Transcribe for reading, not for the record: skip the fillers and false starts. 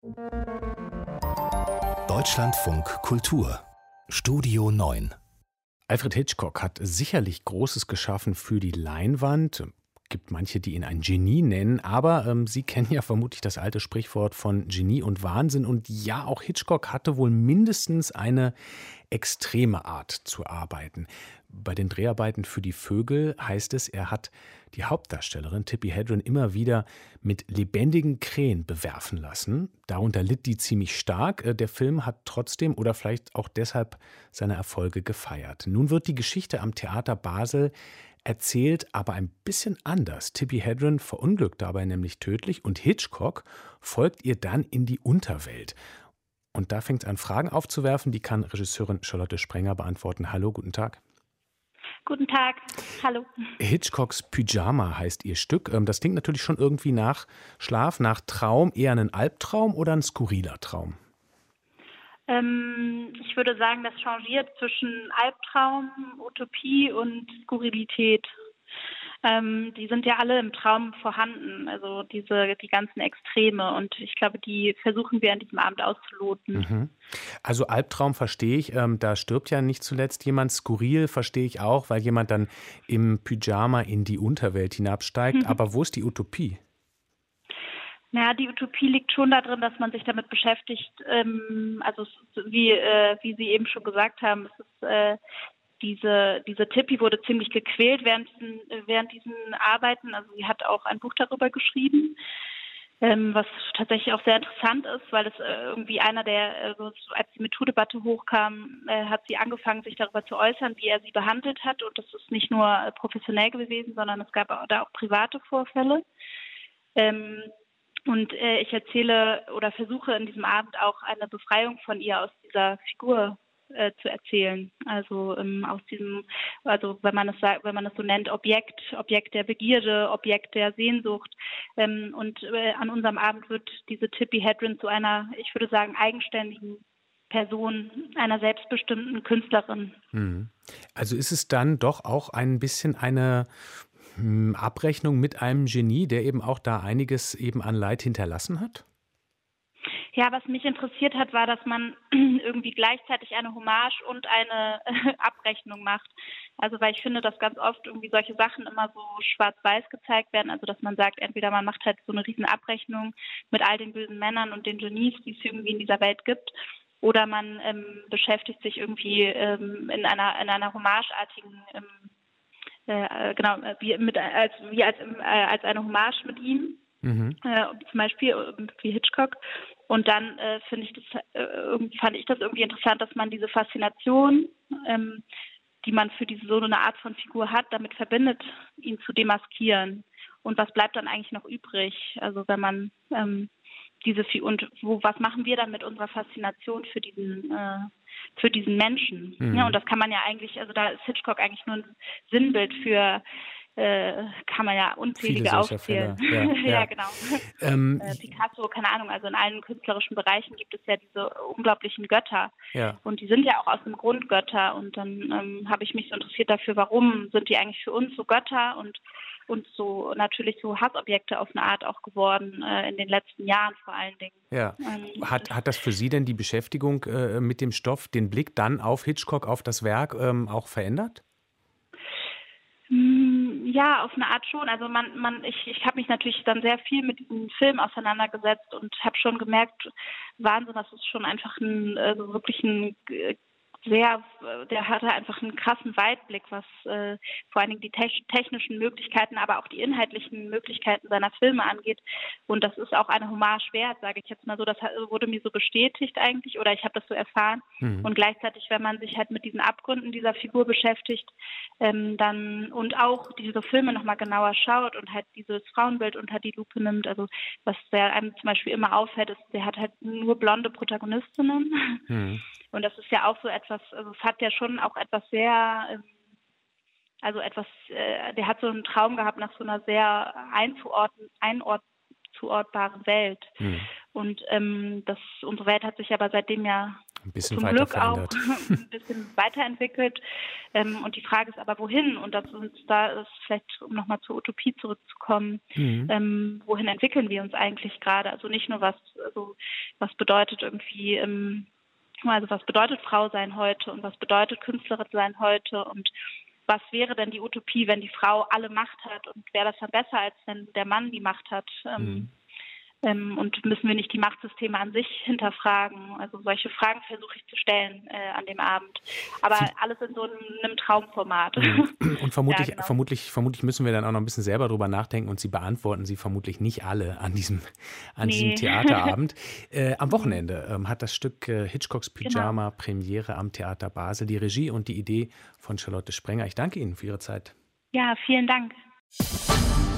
Deutschlandfunk Kultur Studio 9. Alfred Hitchcock hat sicherlich Großes geschaffen für die Leinwand. Gibt manche, die ihn ein Genie nennen, aber Sie kennen ja vermutlich das alte Sprichwort von Genie und Wahnsinn. Und ja, auch Hitchcock hatte wohl mindestens eine extreme Art zu arbeiten. Bei den Dreharbeiten für die Vögel heißt es, er hat die Hauptdarstellerin Tippi Hedren immer wieder mit lebendigen Krähen bewerfen lassen. Darunter litt die ziemlich stark. Der Film hat trotzdem oder vielleicht auch deshalb seine Erfolge gefeiert. Nun wird die Geschichte am Theater Basel erzählt, aber ein bisschen anders. Tippi Hedren verunglückt dabei nämlich tödlich und Hitchcock folgt ihr dann in die Unterwelt. Und da fängt es an, Fragen aufzuwerfen, die kann Regisseurin Charlotte Sprenger beantworten. Hallo, guten Tag. Guten Tag, hallo. Hitchcocks Pyjama heißt Ihr Stück. Das klingt natürlich schon irgendwie nach Schlaf, nach Traum. Eher ein Albtraum oder ein skurriler Traum? Ich würde sagen, das changiert zwischen Albtraum, Utopie und Skurrilität. Die sind ja alle im Traum vorhanden, also die ganzen Extreme. Und ich glaube, die versuchen wir an diesem Abend auszuloten. Mhm. Also Albtraum verstehe ich, da stirbt ja nicht zuletzt jemand. Skurril verstehe ich auch, weil jemand dann im Pyjama in die Unterwelt hinabsteigt. Aber wo ist die Utopie? Naja, die Utopie liegt schon darin, dass man sich damit beschäftigt, also wie Sie eben schon gesagt haben, es ist diese Tippi wurde ziemlich gequält während diesen Arbeiten. Also sie hat auch ein Buch darüber geschrieben, was tatsächlich auch sehr interessant ist, weil es irgendwie als die MeToo-Debatte hochkam, hat sie angefangen, sich darüber zu äußern, wie er sie behandelt hat. Und das ist nicht nur professionell gewesen, sondern es gab da auch private Vorfälle. Und ich erzähle oder versuche in diesem Abend auch eine Befreiung von ihr aus dieser Figur zu erzählen. Also wenn man es so nennt, Objekt der Begierde, Objekt der Sehnsucht. Und an unserem Abend wird diese Tippi Hedren zu einer, ich würde sagen, eigenständigen Person, einer selbstbestimmten Künstlerin. Also ist es dann doch auch ein bisschen eine Abrechnung mit einem Genie, der eben auch da einiges eben an Leid hinterlassen hat? Ja, was mich interessiert hat, war, dass man irgendwie gleichzeitig eine Hommage und eine Abrechnung macht. Also weil ich finde, dass ganz oft irgendwie solche Sachen immer so schwarz-weiß gezeigt werden. Also dass man sagt, entweder man macht halt so eine riesen Abrechnung mit all den bösen Männern und den Genies, die es irgendwie in dieser Welt gibt. Oder man beschäftigt sich irgendwie in einer hommageartigen als eine Hommage mit ihm, zum Beispiel wie Hitchcock. Und dann fand ich das irgendwie interessant, dass man diese Faszination, die man für so eine Art von Figur hat, damit verbindet, ihn zu demaskieren. Und was bleibt dann eigentlich noch übrig? Also wenn man was machen wir dann mit unserer Faszination für diesen Menschen? Ja, und das kann man ja eigentlich, also da ist Hitchcock eigentlich nur ein Sinnbild für, kann man ja unzählige aufzählen. Ja, genau. Picasso, keine Ahnung, also in allen künstlerischen Bereichen gibt es ja diese unglaublichen Götter. Ja. Und die sind ja auch aus dem Grund Götter. Und dann habe ich mich so interessiert dafür, warum sind die eigentlich für uns so Götter und so natürlich so Hassobjekte auf eine Art auch geworden, in den letzten Jahren vor allen Dingen. Ja. Hat das für Sie denn die Beschäftigung mit dem Stoff, den Blick dann auf Hitchcock, auf das Werk auch verändert? Ja, auf eine Art schon. Also ich habe mich natürlich dann sehr viel mit diesem Film auseinandergesetzt und habe schon gemerkt, Wahnsinn, das ist schon einfach der hatte einfach einen krassen Weitblick, was vor allen Dingen die technischen Möglichkeiten, aber auch die inhaltlichen Möglichkeiten seiner Filme angeht. Und das ist auch eine Hommage wert, sage ich jetzt mal so. Das wurde mir so bestätigt eigentlich oder ich habe das so erfahren. Und gleichzeitig, wenn man sich halt mit diesen Abgründen dieser Figur beschäftigt, dann und auch diese Filme nochmal genauer schaut und halt dieses Frauenbild unter die Lupe nimmt, also was der einem zum Beispiel immer auffällt, ist, der hat halt nur blonde Protagonistinnen. Und das ist ja auch so etwas, also es hat ja schon auch etwas sehr, der hat so einen Traum gehabt nach so einer sehr einzuordbaren Welt. Und unsere Welt hat sich aber seitdem ja ein bisschen zum weiter Glück auch verändert. ein bisschen weiterentwickelt. Und die Frage ist aber, wohin? Und da ist vielleicht, um nochmal zur Utopie zurückzukommen, wohin entwickeln wir uns eigentlich gerade? Also nicht nur was bedeutet irgendwie, also was bedeutet Frau sein heute und was bedeutet Künstlerin sein heute und was wäre denn die Utopie, wenn die Frau alle Macht hat und wäre das dann besser, als wenn der Mann die Macht hat? Und müssen wir nicht die Machtsysteme an sich hinterfragen? Also solche Fragen versuche ich zu stellen an dem Abend. Aber alles in so einem Traumformat. Und vermutlich, Ja, genau. vermutlich müssen wir dann auch noch ein bisschen selber drüber nachdenken und Sie beantworten sie vermutlich nicht alle an diesem Theaterabend. Am Wochenende hat das Stück Hitchcocks Pyjama Premiere am Theater Basel. Die Regie und die Idee von Charlotte Sprenger. Ich danke Ihnen für Ihre Zeit. Ja, vielen Dank.